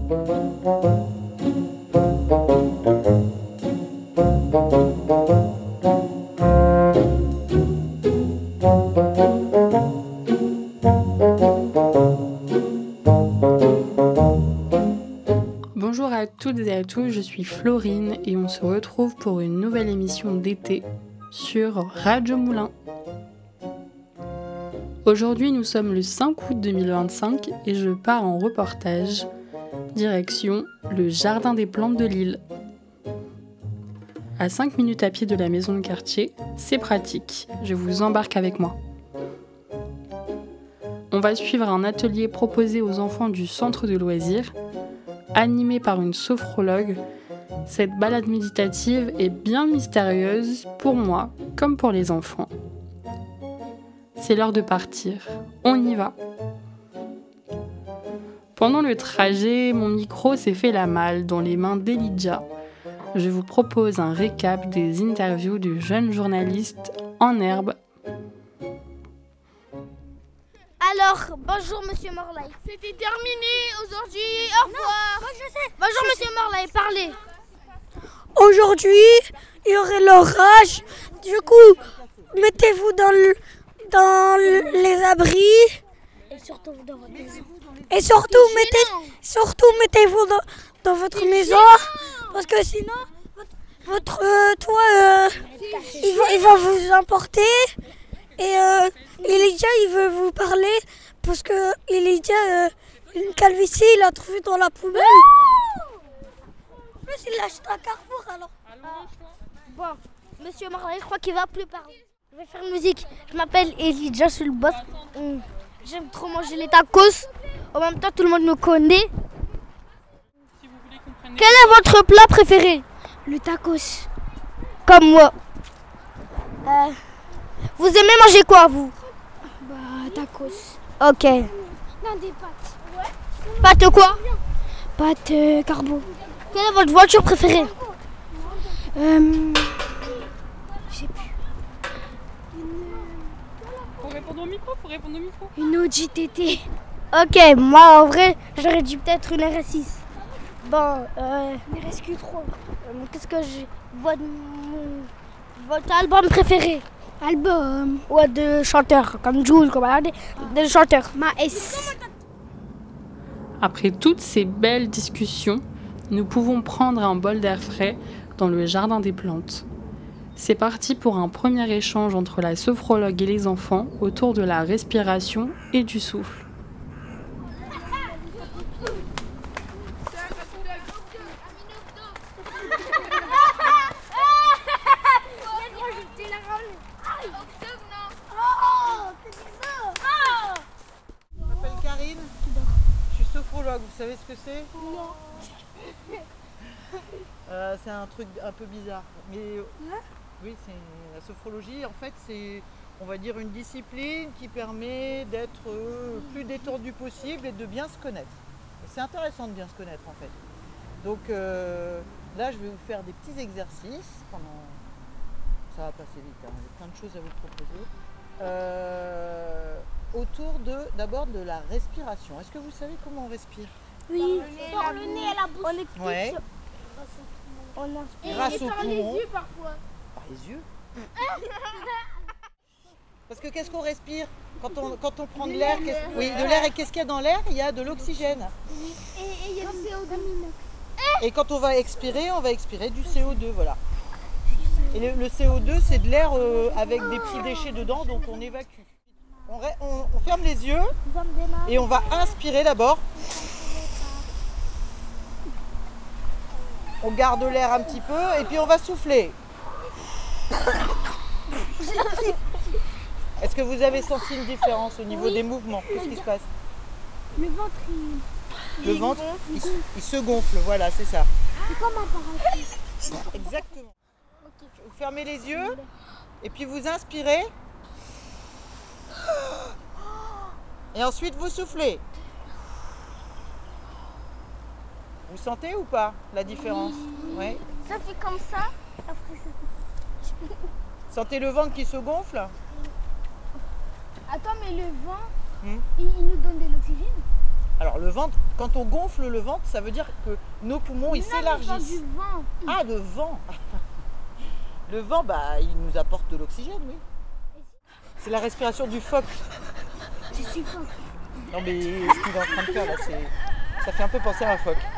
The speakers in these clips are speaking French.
Bonjour à toutes et à tous, je suis Florine et on se retrouve pour une nouvelle émission d'été sur Radio Moulin. Aujourd'hui, nous sommes le 5 août 2025 et je pars en reportage, direction le Jardin des plantes de Lille. À 5 minutes à pied de la maison de quartier, c'est pratique, je vous embarque avec moi. On va suivre un atelier proposé aux enfants du centre de loisirs, animé par une sophrologue. Cette balade méditative est bien mystérieuse pour moi comme pour les enfants. C'est l'heure de partir, on y va. Pendant le trajet, mon micro s'est fait la malle dans les mains d'Elijah. Je vous propose un récap des interviews du jeune journaliste en herbe. Alors, bonjour Monsieur Morlaï. C'était terminé aujourd'hui, au revoir. Moi je sais. Bonjour Monsieur Morlaï, parlez. Aujourd'hui, il y aurait l'orage. Du coup, mettez-vous dans les abris. Et surtout dans votre maison. Et surtout, mettez-vous dans votre maison. Parce que sinon, votre toit, il va vous emporter. Et Elijah, il veut vous parler. Parce que Elijah, une calvitie, il a trouvé dans la poubelle. En plus, il l'a acheté à Carrefour alors. Bon, Monsieur Morlaï, je crois qu'il va plus parler. Je vais faire une musique. Je m'appelle Elijah, je suis le boss. J'aime trop manger les tacos. En même temps, tout le monde me connaît. Quel est votre plat préféré? Le tacos. Comme moi. Vous aimez manger quoi, vous? Tacos. Ok. Non, des pâtes. Pâte quoi? Pâtes carbo. Quelle est votre voiture préférée? Je sais plus. Faut répondre au micro. Une Audi TT. Ok, moi en vrai, j'aurais dû peut-être une RS6. Bon, Une RSQ3. qu'est-ce que j'ai? Votre album préféré? Album. Ouais, de chanteurs, comme Jul, comme regardez, de chanteurs. Ma S. Après toutes ces belles discussions, nous pouvons prendre un bol d'air frais dans le jardin des plantes. C'est parti pour un premier échange entre la sophrologue et les enfants autour de la respiration et du souffle. Je m'appelle Karine, je suis sophrologue, vous savez ce que c'est? Non. C'est un truc un peu bizarre. Mais oui, c'est la sophrologie. En fait, c'est, on va dire, une discipline qui permet d'être le plus détendu possible et de bien se connaître. Et c'est intéressant de bien se connaître en fait. Donc là, je vais vous faire des petits exercices pendant. Ça va passer vite, hein. J'ai plein de choses à vous proposer. Autour d'abord de la respiration. Est-ce que vous savez comment on respire? Oui. Par le nez et la bouche. Ouais. On inspire. Grâce au Par les poumon. yeux parfois. Par les yeux. Parce que qu'est-ce qu'on respire quand on prend de l'air? Oui, de l'air. Et qu'est-ce qu'il y a dans l'air? Il y a de l'oxygène. Et il y a du CO2. Et quand on va expirer du CO2, voilà. Et le CO2, c'est de l'air avec des petits déchets dedans, donc on évacue. On ferme les yeux et on va inspirer d'abord. On garde l'air un petit peu et puis on va souffler. Est-ce que vous avez senti une différence au niveau des mouvements? Qu'est-ce qui se passe? Le ventre, Le ventre, il se gonfle, voilà, c'est ça. c'est comme un parachute. Exactement. Vous fermez les yeux et puis vous inspirez. Et ensuite vous soufflez. Vous sentez ou pas la différence? Ouais. Ça fait comme ça. Après, Sentez le ventre qui se gonfle? Attends, mais le vent, Hmm. il nous donne de l'oxygène? Alors le ventre, Quand on gonfle le ventre, ça veut dire que nos poumons ils s'élargissent. Du vent. Ah, le vent. Le vent, bah, il nous apporte de l'oxygène, oui. C'est la respiration du phoque. Je suis phoque. Non mais ce qu'il est en train de faire là, ça fait un peu penser à un phoque.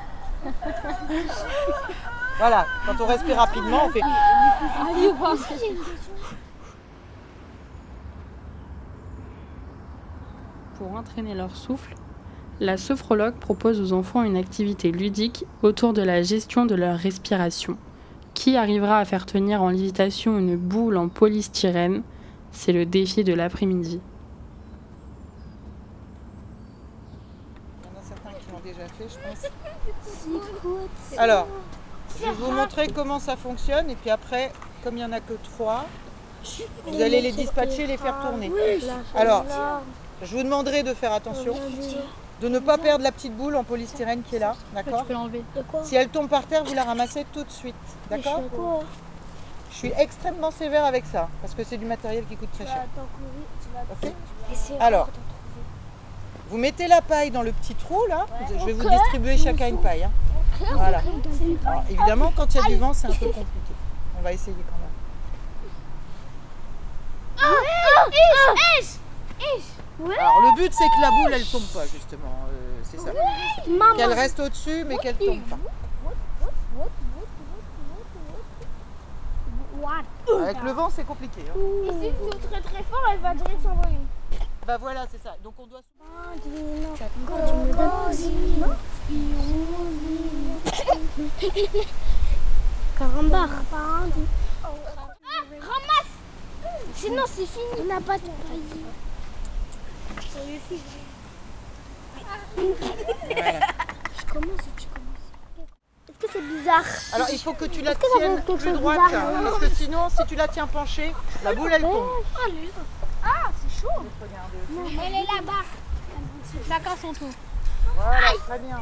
Voilà, quand on respire rapidement, on fait... Pour entraîner leur souffle, la sophrologue propose aux enfants une activité ludique autour de la gestion de leur respiration. Qui arrivera à faire tenir en lévitation une boule en polystyrène? C'est le défi de l'après-midi. Il y en a certains qui l'ont déjà fait, je pense. Alors, je vais vous montrer comment ça fonctionne et puis après, comme il n'y en a que 3, vous allez les dispatcher, les faire tourner. Alors, je vous demanderai de faire attention, de ne pas perdre la petite boule en polystyrène qui est là, d'accord? Tu peux l'enlever. Si elle tombe par terre, vous la ramassez tout de suite, d'accord? Je suis extrêmement sévère avec ça, parce que c'est du matériel qui coûte très cher. Ok? Alors, vous mettez la paille dans le petit trou là, je vais vous distribuer chacun une paille. Hein. Voilà. Alors, évidemment, quand il y a du vent, c'est un peu compliqué. On va essayer quand même. Alors, le but, c'est que la boule, elle tombe pas, justement. C'est ça. Qu'elle reste au-dessus, mais qu'elle tombe pas. Avec le vent, c'est compliqué. Hein. Et si tu es très très fort, elle va direct s'envoler. Bah voilà, c'est ça. Donc on doit... Carambar. Ramasse. Sinon c'est fini. On n'a pas de paille. Voilà. Je commence ou tu commences? Est-ce que c'est bizarre? Alors il faut que tu la Est-ce que ça tiennes fait quelque plus chose droite, bizarre, hein, parce que sinon, si tu la tiens penchée, la boule, elle tombe. Ah, c'est chaud. Regardez. Elle est là-bas. Chacun son tour. Voilà, très bien.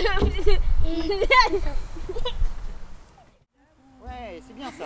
Ouais, c'est bien ça.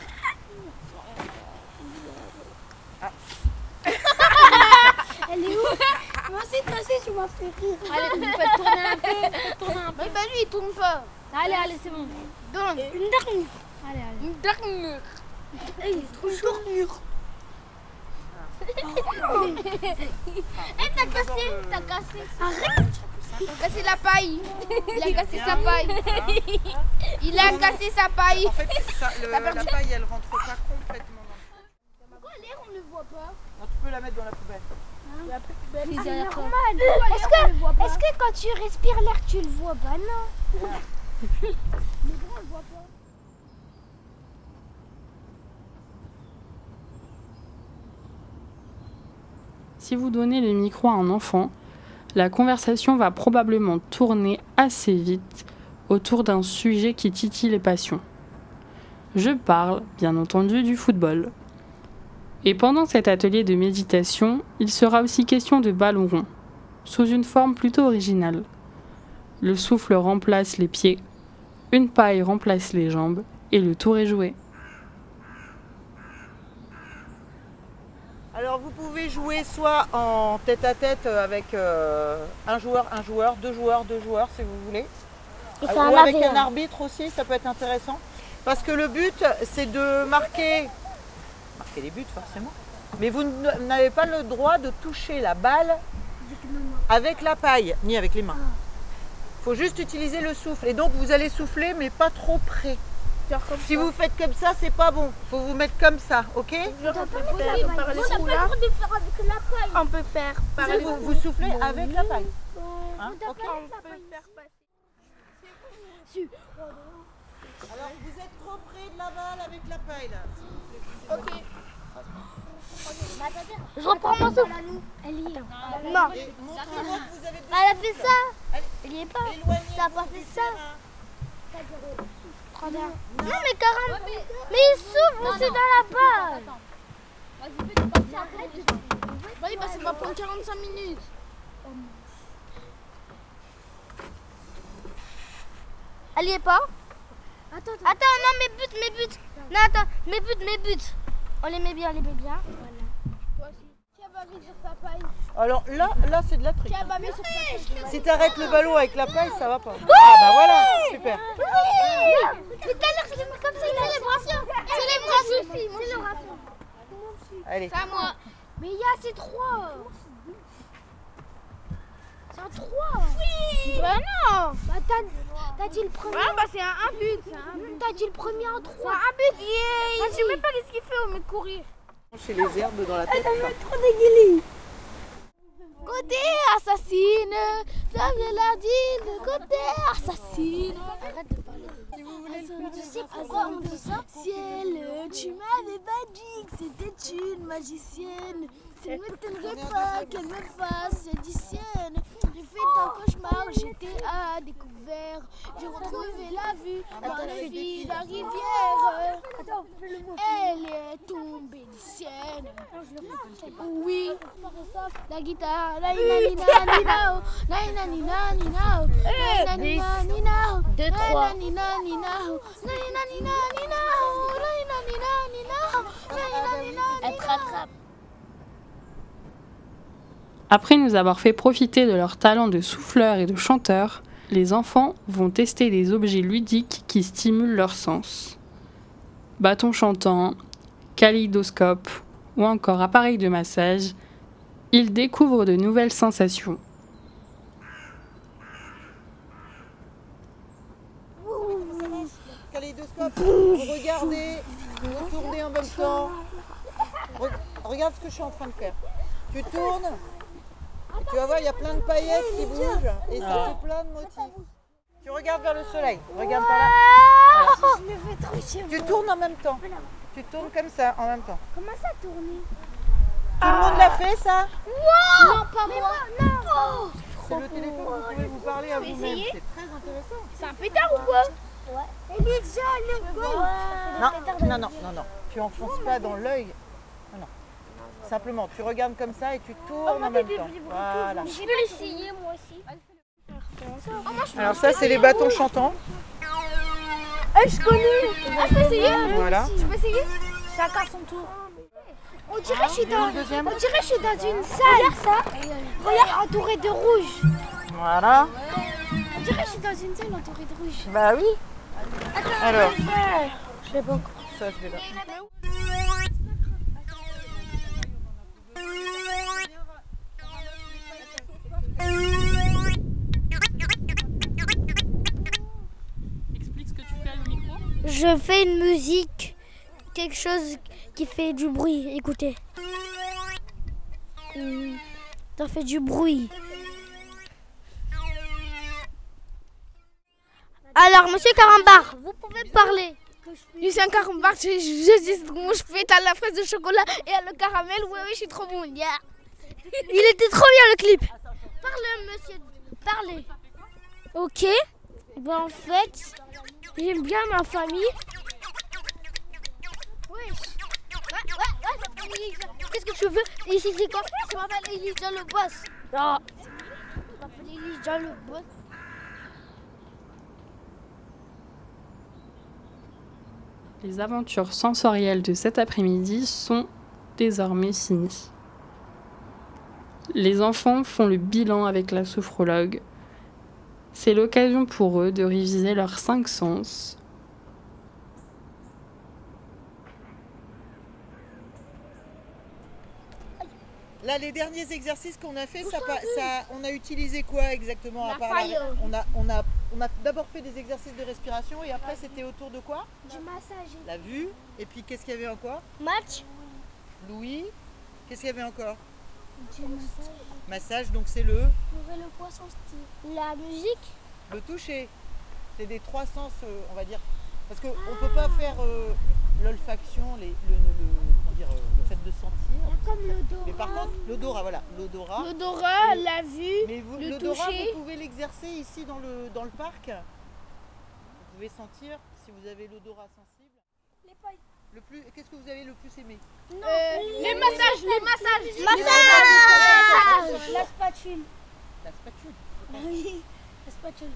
Elle est où? Moi aussi, tu m'as fait rire. Allez, vous faites tourner un peu. Mais bah lui, il tourne pas. Allez, c'est bon. Donc, Une dernière. allez. Une dernière. Il est trop chaud. T'as cassé. Arrête. Il a cassé la paille. Il a cassé sa paille. Il a cassé sa paille. En fait, la paille, elle rentre pas complètement dans le... Pourquoi l'air, on ne le voit pas? Non, tu peux la mettre dans la poubelle. Est-ce que quand tu respires l'air, tu le vois? Bah non. Si vous donnez le micro à un enfant, la conversation va probablement tourner assez vite autour d'un sujet qui titille les passions. Je parle, bien entendu, du football. Et pendant cet atelier de méditation, il sera aussi question de ballon rond, sous une forme plutôt originale. Le souffle remplace les pieds, une paille remplace les jambes, et le tour est joué. Alors vous pouvez jouer soit en tête-à-tête avec un joueur, deux joueurs, si vous voulez. Ou avec un arbitre aussi, ça peut être intéressant. Parce que le but, c'est de marquer les buts forcément. Mais vous n'avez pas le droit de toucher la balle avec la paille, ni avec les mains. Il faut juste utiliser le souffle. Et donc vous allez souffler, mais pas trop près. Si vous faites comme ça, c'est pas bon. Il faut vous mettre comme ça, ok? On peut faire par les Vous soufflez avec la paille. Hein, ok? Alors vous êtes trop près de la balle avec la paille là. Ok. Je reprends mon souffle. Elle y est. Non. Et montrez-moi que vous avez Elle a fait ça. Elle y est pas. éloigné. Ça a pas fait ça. Non mais carrément. Mais il souffle aussi dans la balle. Vas-y, bah ça va prendre 45 minutes. Elle y est pas. Attends, non, mes buts. Non, attends, mes buts. On les met bien, Voilà. Toi aussi. Tiens, vas-y sur ta paille. Alors là c'est de la trique. Tiens, bah, mets sur ta tête. Si tu arrêtes le ballon avec la paille, ça va pas. Ah bah voilà, super. Mais tout à l'heure, je l'ai mis comme ça, célébration. Célébration. Célébration. Allez. C'est à moi. Mais il y a ces 3. C'est un 3. Oui. Bah non. Bah, t'as dit le premier. Ah bah c'est un but. T'as dit le premier en C'est 3. un but. Yeah. Je sais même pas qu'est-ce qu'il fait au mec courir. Chez les herbes dans la tête. Côté assassine, Flavie Lardine, côté assassine. Arrête de parler. Tu sais pourquoi on dit ça? Ciel, tu m'avais pas dit que c'était une magicienne. Ça ne m'étonnerait pas qu'elle me fasse séditienne. J'ai fait un cauchemar, j'étais à découvert. J'ai retrouvé la vue dans les filles de la rivière. Elle est tombée du ciel. Oui, la guitare, la ina nina nina, la ina nina nina, la ina nina nina, 2, 3. la ina nina, la ina nina nina, la ina nina nina, la ina nina. Elle te rattrape. Après nous avoir fait profiter de leur talent de souffleurs et de chanteurs, les enfants vont tester des objets ludiques qui stimulent leurs sens. Bâton chantant, kaléidoscope ou encore appareil de massage, ils découvrent de nouvelles sensations. Kaléidoscope, vous regardez, vous tournez en même temps. Regarde ce que je suis en train de faire. Tu tournes, et tu vas voir, il y a plein de paillettes qui bougent et ça fait plein de motifs. Tu regardes vers le soleil, regarde par là. Voilà. Je me fais trop chier. Tu tournes en même temps. Tu tournes comme ça en même temps. Comment ça tourner? Tout le monde l'a fait ça? Non, pas moi. Non. C'est le téléphone, vous pouvez vous parler à vous-même. essayer C'est très intéressant. C'est un pétard ou quoi? Elle est déjà le goal. Non. Tu enfonces pas dans l'œil. Non. Simplement, tu regardes comme ça et tu tournes en même temps. Voilà. Je peux l'essayer moi aussi. Alors ça, c'est les bâtons chantants. Je connais. Ah, je peux essayer? Voilà. Je peux essayer? Chacun son tour. On dirait que je suis Et le deuxième. on dirait que je suis dans une salle. Regarde ça. Regarde, entourée de rouge. Voilà. On dirait que je suis dans une salle entourée de rouge. Bah oui. Alors, Je sais pas. ça, je vais là. Explique ce que tu fais à le micro. Je fais une musique, quelque chose qui fait du bruit. Écoutez. Ça fait du bruit. Alors, monsieur Carambar, vous pouvez parler. Lucien Carambar, je dis comment je fais. T'as la fraise de chocolat et le caramel. Oui, je suis trop bon. Yeah. Il était trop bien le clip. Parlez, monsieur, parlez. Ok. Ben, en fait, j'aime bien ma famille. Ouais. Qu'est-ce que tu veux? Ici, c'est quoi? Je m'appelle Elijah le boss. Ah. Je m'appelle Elijah le boss. Les aventures sensorielles de cet après-midi sont désormais finies. Les enfants font le bilan avec la sophrologue. C'est l'occasion pour eux de réviser leurs 5 sens. Là, les derniers exercices qu'on a fait, on a utilisé quoi exactement à La part paille. on a d'abord fait des exercices de respiration et après c'était autour de quoi? Du massage. La vue. Et puis qu'est-ce qu'il y avait encore? Match. Louis. Qu'est-ce qu'il y avait encore? Du massage. Massage, donc c'est le Le poisson style. La musique. le toucher. C'est des 3 sens, on va dire. Parce qu'on ne peut pas faire l'olfaction, le fait de sentir. Comme l'odorat. Mais par contre, l'odorat, voilà. L'odorat. L'odorat, la vue. Mais vous, le l'odorat, toucher. vous pouvez l'exercer ici dans le parc. Vous pouvez sentir si vous avez l'odorat sensible. Les pailles. Qu'est-ce que vous avez le plus aimé? Les massages, les massages. Massage. La spatule. La spatule. Oui. La spatule.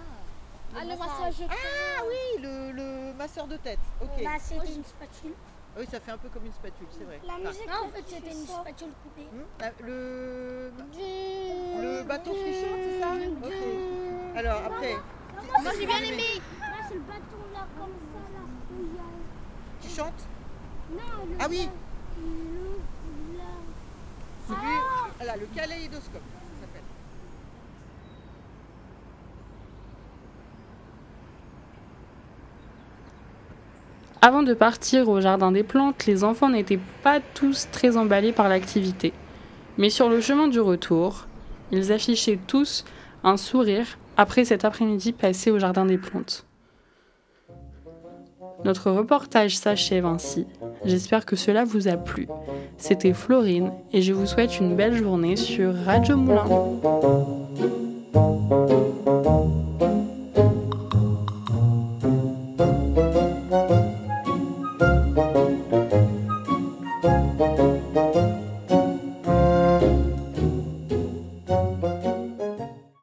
Ah, le massage. Ah oui, le masseur de tête. Ok. Là, c'était une spatule. Ah oui, ça fait un peu comme une spatule, c'est vrai. La musique. Non, en fait, c'était une spatule coupée. Le bâton qui chante, c'est ça? Ok. Alors après, Moi, j'ai bien aimé. Là, c'est le bâton là, comme ça, là. Où il y a... qui chante? Non, le Ah oui, là. celui, voilà, le kaléidoscope, ça s'appelle. Avant de partir au jardin des plantes, les enfants n'étaient pas tous très emballés par l'activité. Mais sur le chemin du retour, ils affichaient tous un sourire après cet après-midi passé au jardin des plantes. Notre reportage s'achève ainsi. J'espère que cela vous a plu. C'était Florine et je vous souhaite une belle journée sur Radio Moulin.